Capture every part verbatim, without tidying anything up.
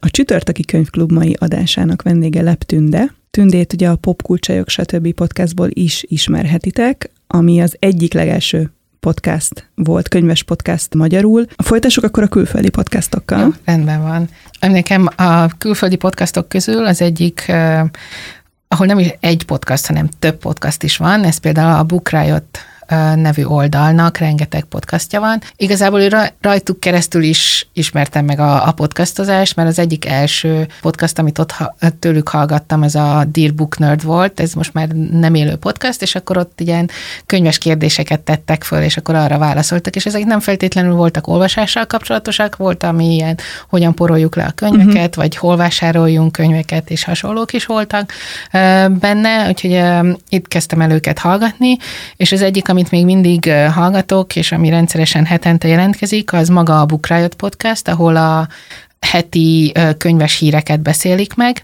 A Csütörtöki Könyvklub mai adásának vendége Lepp Tünde. Tündét ugye a Popkulcsajok stb. Podcastból is ismerhetitek, ami az egyik legelső podcast volt, könyves podcast magyarul. Folytassuk akkor a külföldi podcastokkal. Jó, rendben van. Nekem a külföldi podcastok közül az egyik, uh, ahol nem is egy podcast, hanem több podcast is van, ez például a Book Riot nevű oldalnak rengeteg podcastja van. Igazából rajtuk keresztül is ismertem meg a, a podcastozást, mert az egyik első podcast, amit ott tőlük hallgattam, ez a Dear Book Nerd volt, ez most már nem élő podcast, és akkor ott ilyen könyves kérdéseket tettek föl, és akkor arra válaszoltak, és ezek nem feltétlenül voltak olvasással kapcsolatosak, volt, ami ilyen, hogyan poroljuk le a könyveket, uh-huh. vagy hol vásároljunk könyveket, és hasonlók is voltak benne, úgyhogy itt kezdtem el őket hallgatni, és az egyik, amit még mindig hallgatok, és ami rendszeresen hetente jelentkezik, az maga a Book Riot podcast, ahol a heti könyves híreket beszélik meg,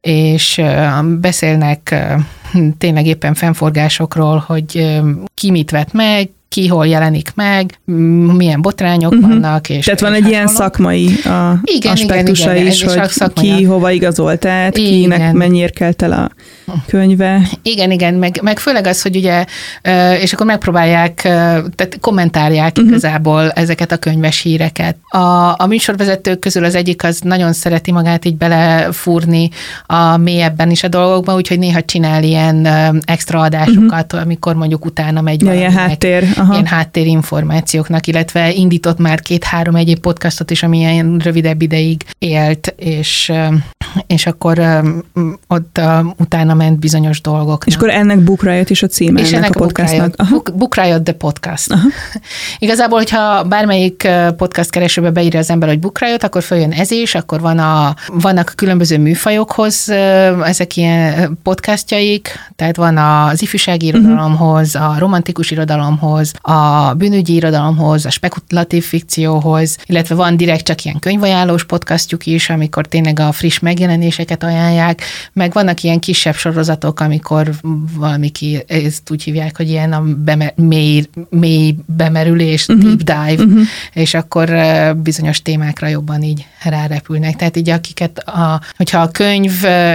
és beszélnek tényleg éppen fennforgásokról, hogy ki mit vett meg, ki hol jelenik meg, milyen botrányok uh-huh. vannak. És Tehát van és egy hasonló. ilyen szakmai a igen, aspektusa igen, igen, is, hogy szakmai. Ki hova igazolt át, kinek mennyire kelt el a könyve. Igen, igen, meg, meg főleg az, hogy ugye, és akkor megpróbálják, tehát kommentálják uh-huh. igazából ezeket a könyves híreket. A, a műsorvezetők közül az egyik az nagyon szereti magát így belefúrni a mélyebben is a dolgokba, úgyhogy néha csinál ilyen extra adásokat, uh-huh. amikor mondjuk utána megy ja, ilyen háttér. Aha. Ilyen háttérinformációknak, illetve indított már két-három egyéb podcastot is, ami ilyen rövidebb ideig élt, és, és akkor ott utána ment bizonyos dolgoknak. És akkor ennek Book Riot is a címe, és ennek a, a podcastnak. Book Riot, Book Riot the podcast. Aha. Igazából, hogyha bármelyik podcast keresőbe beírja az ember, hogy Book Riot, akkor följön ez is, akkor van a, vannak a különböző műfajokhoz ezek ilyen podcastjaik, tehát van az ifjúsági irodalomhoz, a romantikus irodalomhoz, a bűnügyi irodalomhoz, a spekulatív fikcióhoz, illetve van direkt csak ilyen könyvajánlós podcastjuk is, amikor tényleg a friss megjelenéseket ajánlják, meg vannak ilyen kisebb sorozatok, amikor valamiki, ezt úgy hívják, hogy ilyen a bemer, mély, mély bemerülés, uh-huh. deep dive, uh-huh. és akkor bizonyos témákra jobban így rárepülnek. Tehát így akiket, a, hogyha a könyv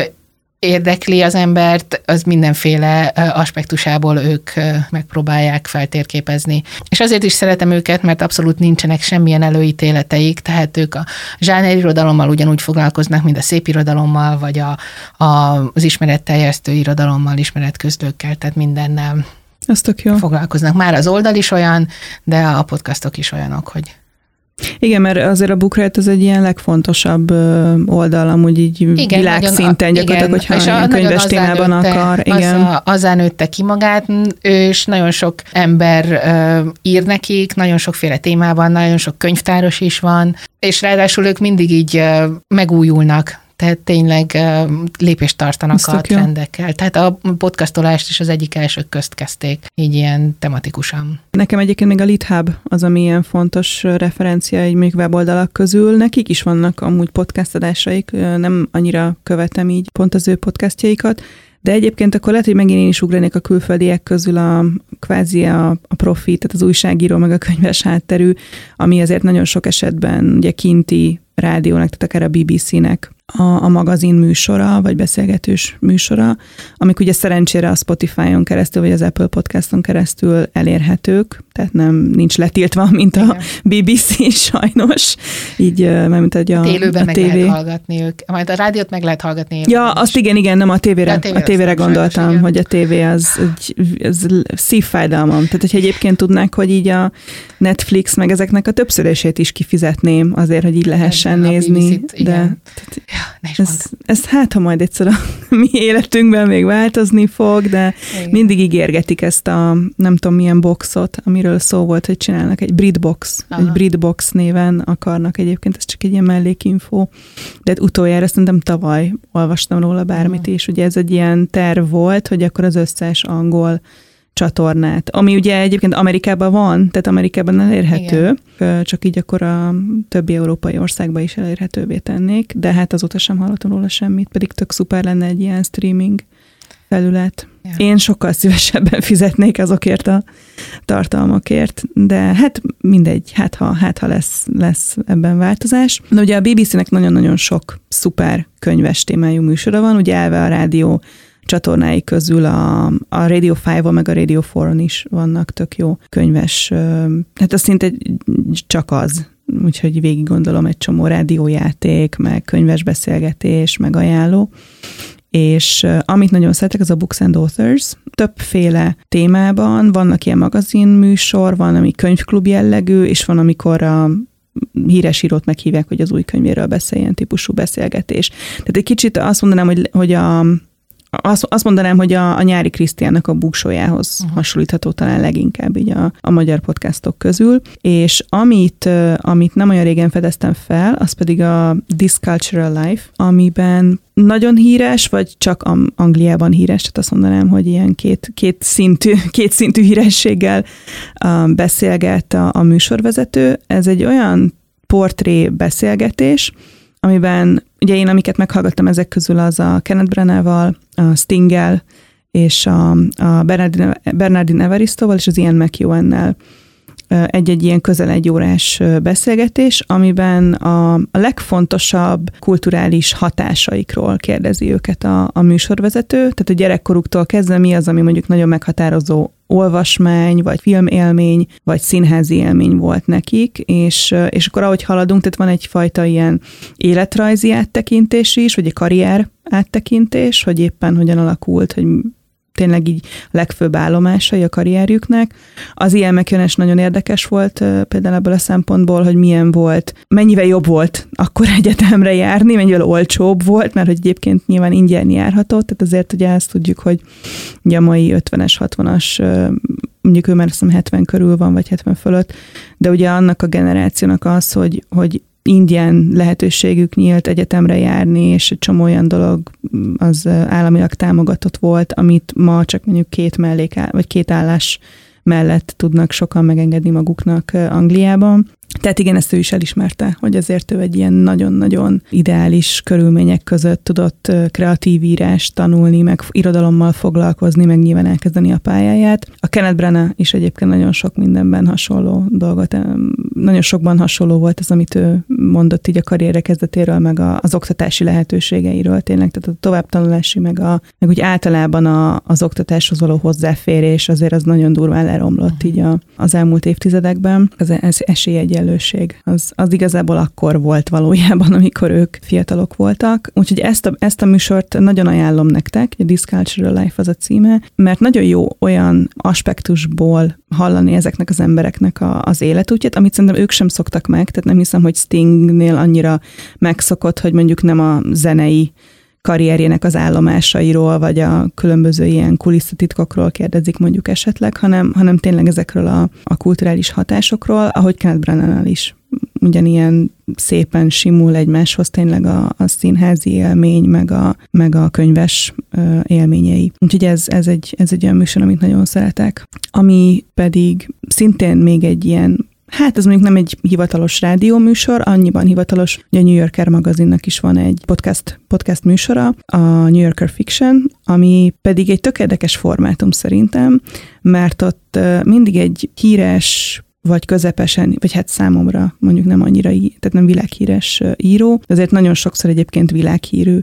érdekli az embert, az mindenféle aspektusából ők megpróbálják feltérképezni. És azért is szeretem őket, mert abszolút nincsenek semmilyen előítéleteik, tehát ők a zsánerirodalommal ugyanúgy foglalkoznak, mint a szépirodalommal, vagy a, a, az ismeretterjesztő irodalommal, ismeretközlőkkel, tehát mindennel foglalkoznak. Már az oldal is olyan, de a podcastok is olyanok, hogy igen, mert azért a Book Riot az egy ilyen legfontosabb oldal, amúgy így igen, világszinten gyakorlatilag, hogyha és ilyen könyves témában akar. Igen. Az, azzá nőtte ki magát, és nagyon sok ember ír nekik, nagyon sokféle témában, nagyon sok könyvtáros is van, és ráadásul ők mindig így megújulnak. Tehát tényleg lépést tartanak azt a trendekkel. Jó. Tehát a podcastolást is az egyik elsők közt kezdték, így ilyen tematikusan. Nekem egyébként még a LitHub az, ami ilyen fontos referencia egy még weboldalak közül. Nekik is vannak amúgy podcast adásaik, nem annyira követem így pont az ő podcastjaikat, de egyébként akkor lehet, hogy megint én is ugranék a külföldiek közül a kvázi a, a profi, tehát az újságíró, meg a könyves hátterű, ami azért nagyon sok esetben ugye kinti rádiónak, tehát akár a bé bé cé-nek a, a magazin műsora, vagy beszélgetős műsora, amik ugye szerencsére a Spotify-on keresztül, vagy az Apple Podcaston keresztül elérhetők, tehát nem nincs letiltva, mint a igen. bé bé cé sajnos. Így, mert a, a Élőben a meg tévé. lehet hallgatni ők. Majd a rádiót meg lehet hallgatni. Ja, azt igen, igen, nem a tévére, a tévére, a tévére gondoltam, sajnos, hogy a tévé az egy, ez szívfájdalmam. Tehát, hogyha egyébként tudnák, hogy így a Netflix meg ezeknek a többszörését is kifizetném azért, hogy így lehessen igen, nézni. De ja, ez, ez hát, ha majd egyszer a mi életünkben még változni fog, de igen. mindig ígérgetik ezt a nem tudom milyen boxot, amiről szó volt, hogy csinálnak egy BritBox, Aha. egy BritBox néven akarnak egyébként, ez csak egy ilyen mellékinfó. De utoljára szerintem tavaly olvastam róla bármit is, ugye ez egy ilyen terv volt, hogy akkor az összes angol csatornát, ami ugye egyébként Amerikában van, tehát Amerikában elérhető, igen. csak így akkor a többi európai országban is elérhetővé tennék, de hát azóta sem hallottam róla semmit, pedig tök szuper lenne egy ilyen streaming felület. Ja. Én sokkal szívesebben fizetnék azokért a tartalmakért, de hát mindegy, hát ha, hát ha lesz, lesz ebben változás. Na ugye a bé bé cének nagyon-nagyon sok szuper könyves témájú műsora van, ugye elve a rádió csatornái közül a, a Radio öt-on meg a Radio négyon is vannak tök jó könyves, hát az szinte csak az, úgyhogy végig gondolom egy csomó rádiójáték, meg könyves beszélgetés, meg ajánló, és amit nagyon szeretek, az a Books and Authors. Többféle témában vannak ilyen magazinműsor, van, ami könyvklub jellegű, és van, amikor a híres írót meghívják, hogy az új könyvéről beszéljen, típusú beszélgetés. Tehát egy kicsit azt mondanám, hogy, hogy a Azt, azt mondanám, hogy a, a Nyári Krisztiánnak a Búksójához uh-huh. hasonlítható talán leginkább így a, a magyar podcastok közül, és amit, amit nem olyan régen fedeztem fel, az pedig a This Cultural Life, amiben nagyon híres, vagy csak Angliában híres, tehát azt mondanám, hogy ilyen két, két, szintű, két szintű hírességgel uh, beszélget a, a műsorvezető. Ez egy olyan portré beszélgetés, amiben ugye én, amiket meghallgattam ezek közül, az a Kenneth Branagh-val, a Stinggel, és a, a Bernardine, Bernardine Evaristoval, és az Ian McEwan-nel egy-egy ilyen közel egy órás beszélgetés, amiben a, a legfontosabb kulturális hatásaikról kérdezi őket a, a műsorvezető, tehát a gyerekkoruktól kezdve mi az, ami mondjuk nagyon meghatározó olvasmány, vagy filmélmény, vagy színházi élmény volt nekik, és, és akkor ahogy haladunk, tehát van egyfajta ilyen életrajzi áttekintés is, vagy egy karrier áttekintés, hogy éppen hogyan alakult, hogy tényleg így legfőbb állomásai a karrierjüknek. Az Ian McEwan-es nagyon érdekes volt például ebből a szempontból, hogy milyen volt, mennyivel jobb volt akkor egyetemre járni, mennyivel olcsóbb volt, mert hogy egyébként nyilván ingyen járható, tehát azért ugye ezt tudjuk, hogy ugye a mai ötvenes, hatvanas, mondjuk ő már azt hiszem hetven körül van, vagy hetven fölött, de ugye annak a generációnak az, hogy, hogy ingyen lehetőségük nyílt egyetemre járni, és egy csomó olyan dolog az államilag támogatott volt, amit ma csak mondjuk két mellék, vagy két állás mellett tudnak sokan megengedni maguknak Angliában. Tehát igen, ezt ő is elismerte, hogy azért ő egy ilyen nagyon-nagyon ideális körülmények között tudott kreatív írást tanulni, meg irodalommal foglalkozni, meg nyilván elkezdeni a pályáját. A Kenneth Branagh is egyébként nagyon sok mindenben hasonló dolgot, nagyon sokban hasonló volt az, amit ő mondott így a karrierje kezdetéről, meg a, az oktatási lehetőségeiről tényleg, tehát a továbbtanulási, meg, a, meg úgy általában a, az oktatáshoz való hozzáférés azért az nagyon durván leromlott így a, az elmúlt évtizedekben. Az esélyegyenlőség Az, az igazából akkor volt valójában, amikor ők fiatalok voltak. Úgyhogy ezt a, ezt a műsort nagyon ajánlom nektek, a This Cultural Life az a címe, mert nagyon jó olyan aspektusból hallani ezeknek az embereknek a, az életútját, amit szerintem ők sem szoktak meg, tehát nem hiszem, hogy Stingnél annyira megszokott, hogy mondjuk nem a zenei karrierjének az állomásairól, vagy a különböző ilyen kulisszatitkokról kérdezik mondjuk esetleg, hanem, hanem tényleg ezekről a, a kulturális hatásokról, ahogy Kenneth Branaghnál is ugyanilyen szépen simul egymáshoz tényleg a, a színházi élmény, meg a, meg a könyves ö, élményei. Úgyhogy ez, ez, egy, ez egy olyan műsor, amit nagyon szeretek. Ami pedig szintén még egy ilyen, hát ez mondjuk nem egy hivatalos rádióműsor, annyiban hivatalos, hogy a New Yorker magazinnak is van egy podcast, podcast műsora, a New Yorker Fiction, ami pedig egy tök érdekes formátum szerintem, mert ott mindig egy híres vagy közepesen, vagy hát számomra mondjuk nem annyira, tehát nem világhíres író, azért nagyon sokszor egyébként világhírű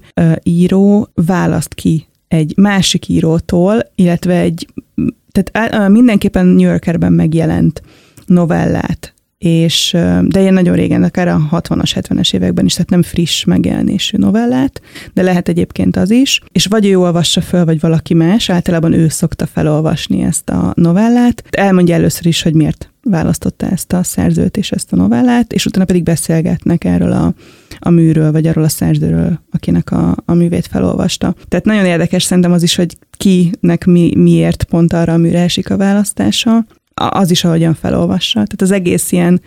író választ ki egy másik írótól, illetve egy, tehát mindenképpen New Yorkerben megjelent novellát, és, de ilyen nagyon régen, akár a hatvanas, hetvenes években is, tehát nem friss megjelenésű novellát, de lehet egyébként az is, és vagy ő olvassa föl, vagy valaki más, általában ő szokta felolvasni ezt a novellát, elmondja először is, hogy miért választotta ezt a szerzőt és ezt a novellát, és utána pedig beszélgetnek erről a, a műről, vagy arról a szerzőről, akinek a, a művét felolvasta. Tehát nagyon érdekes szerintem az is, hogy kinek mi, miért pont arra a műre esik a választása, az is, ahogyan felolvassa. Tehát az egész ilyen,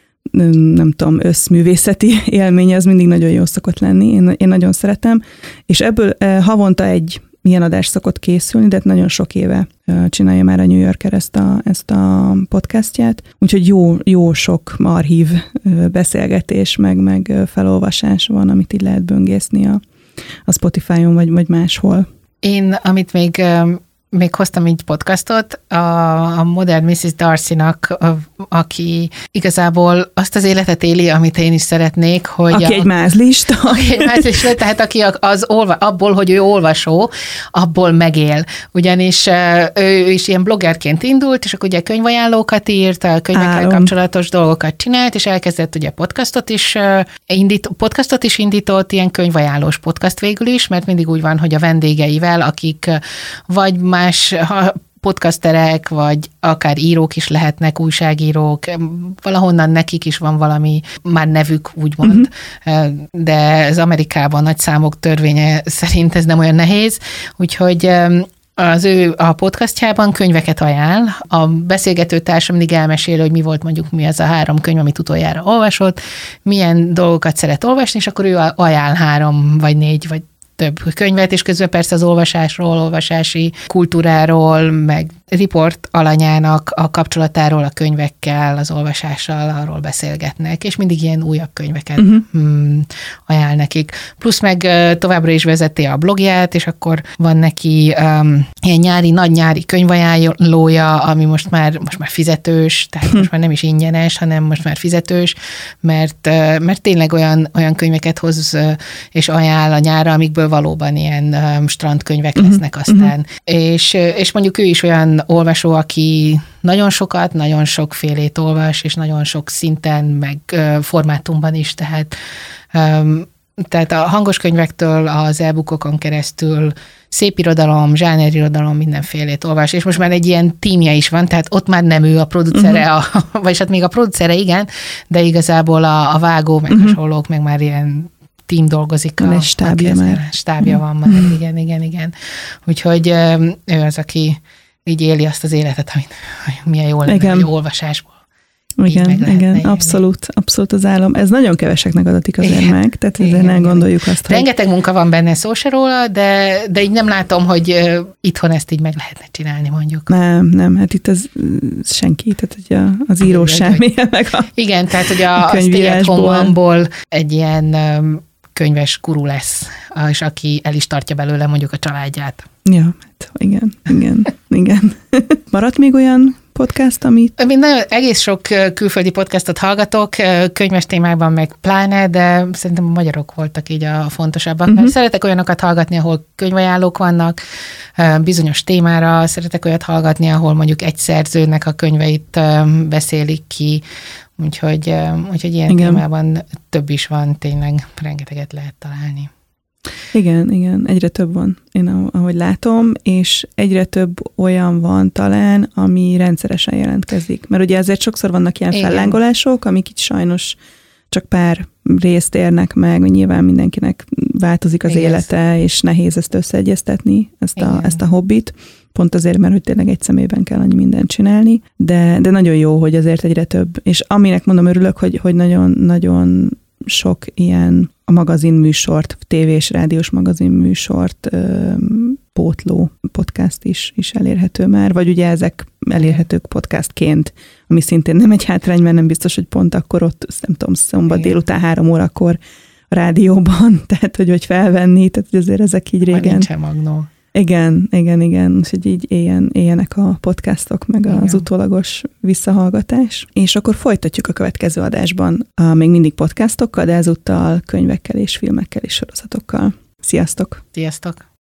nem tudom, összművészeti élmény, az mindig nagyon jó szokott lenni. Én, én nagyon szeretem. És ebből eh, havonta egy ilyen adás szokott készülni, de nagyon sok éve eh, csinálja már a New Yorker ezt a, ezt a podcastját. Úgyhogy jó, jó sok archív eh, beszélgetés, meg, meg felolvasás van, amit így lehet böngészni a, a Spotify-on, vagy, vagy máshol. Én, amit még még hoztam így podcastot, a, a Modern missziz Darcy-nak, a, aki igazából azt az életet éli, amit én is szeretnék, hogy... Aki a, egy mázlista. Aki egy mázlista, tehát aki az olva, abból, hogy ő olvasó, abból megél. Ugyanis ő is ilyen bloggerként indult, és akkor ugye könyvajánlókat írt, a könyvekkel Álom. kapcsolatos dolgokat csinált, és elkezdett ugye podcastot is, indít, podcastot is indított, ilyen könyvajánlós podcast végül is, mert mindig úgy van, hogy a vendégeivel, akik vagy már más podcasterek, vagy akár írók is lehetnek, újságírók, valahonnan nekik is van valami már nevük, úgymond, uh-huh. de az Amerikában nagy számok törvénye szerint ez nem olyan nehéz, úgyhogy az ő a podcastjában könyveket ajánl, a beszélgető társa mindig elmesél, hogy mi volt mondjuk mi az a három könyv, amit utoljára olvasott, milyen dolgokat szeret olvasni, és akkor ő ajánl három, vagy négy, vagy több könyvet, és közben persze az olvasásról, olvasási kultúráról, meg riport alanyának a kapcsolatáról a könyvekkel, az olvasással arról beszélgetnek, és mindig ilyen újabb könyveket uh-huh. hmm, ajánl nekik. Plusz meg továbbra is vezeti a blogját, és akkor van neki um, ilyen nyári, nagy nyári könyvajánlója, ami most már, most már fizetős, tehát uh-huh. most már nem is ingyenes, hanem most már fizetős, mert, mert tényleg olyan, olyan könyveket hoz és ajánl a nyárra, amikből valóban ilyen um, strandkönyvek uh-huh. lesznek aztán. Uh-huh. És, és mondjuk ő is olyan olvasó, aki nagyon sokat, nagyon sokfélét olvas, és nagyon sok szinten, meg uh, formátumban is, tehát, um, tehát a hangos könyvektől az e-bookokon keresztül szép irodalom, zsánerirodalom, mindenfélét olvas, és most már egy ilyen tímje is van, tehát ott már nem ő a producere, uh-huh. a, vagyis hát még a producere igen, de igazából a, a vágó, meg uh-huh. hasonlók, meg már ilyen tím dolgozik. Van egy stábja már. Stábja van már, uh-huh. igen, igen, igen. Úgyhogy ő az, aki így éli azt az életet, amit milyen jól lenne, hogy olvasásból. Igen, igen, abszolút, abszolút az álom. Ez nagyon keveseknek adatik azért igen, meg, tehát igen, ezért nem gondoljuk azt, hogy... Rengeteg munka van benne, szó se róla, de, de így nem látom, hogy uh, itthon ezt így meg lehetne csinálni, mondjuk. Nem, nem, hát itt az senki, tehát hogy az író semmi, meg a igen, tehát hogy a, a Stay at Home-ból egy ilyen um, könyves guru lesz, és aki el is tartja belőle mondjuk a családját. Ja, hát igen, igen, igen. Maradt még olyan podcast, amit... Én nagyon egész sok külföldi podcastot hallgatok, könyves témákban meg pláne, de szerintem a magyarok voltak így a fontosabbak. Uh-huh. Szeretek olyanokat hallgatni, ahol könyvajánlók vannak, bizonyos témára, szeretek olyat hallgatni, ahol mondjuk egy szerzőnek a könyveit beszélik ki, úgyhogy, úgyhogy ilyen igen. témában több is van, tényleg rengeteget lehet találni. Igen, igen, egyre több van, én ahogy látom, és egyre több olyan van talán, ami rendszeresen jelentkezik. Mert ugye ezért sokszor vannak ilyen igen. fellángolások, amik itt sajnos csak pár részt érnek meg, nyilván mindenkinek változik az igen. élete, és nehéz ezt összeegyeztetni, ezt a, ezt a hobbit. Pont azért, mert hogy tényleg egy személyben kell annyi mindent csinálni, de, de nagyon jó, hogy azért egyre több. És aminek mondom, örülök, hogy, hogy nagyon, nagyon sok ilyen a magazinműsort, tévés, rádiós magazinműsort ö, pótló podcast is, is elérhető már, vagy ugye ezek elérhetők podcastként, ami szintén nem egy hátrány, mert nem biztos, hogy pont akkor ott, nem tudom, szombat igen. délután három órakor a rádióban, tehát hogy, hogy felvenni, tehát hogy azért ezek így régen. Már nincsen magnó. Igen, igen, igen, úgyhogy így éljen, éljenek a podcastok, meg igen. az utólagos visszahallgatás. És akkor folytatjuk a következő adásban, a, még mindig podcastokkal, de ezúttal könyvekkel és filmekkel és sorozatokkal. Sziasztok! Sziasztok!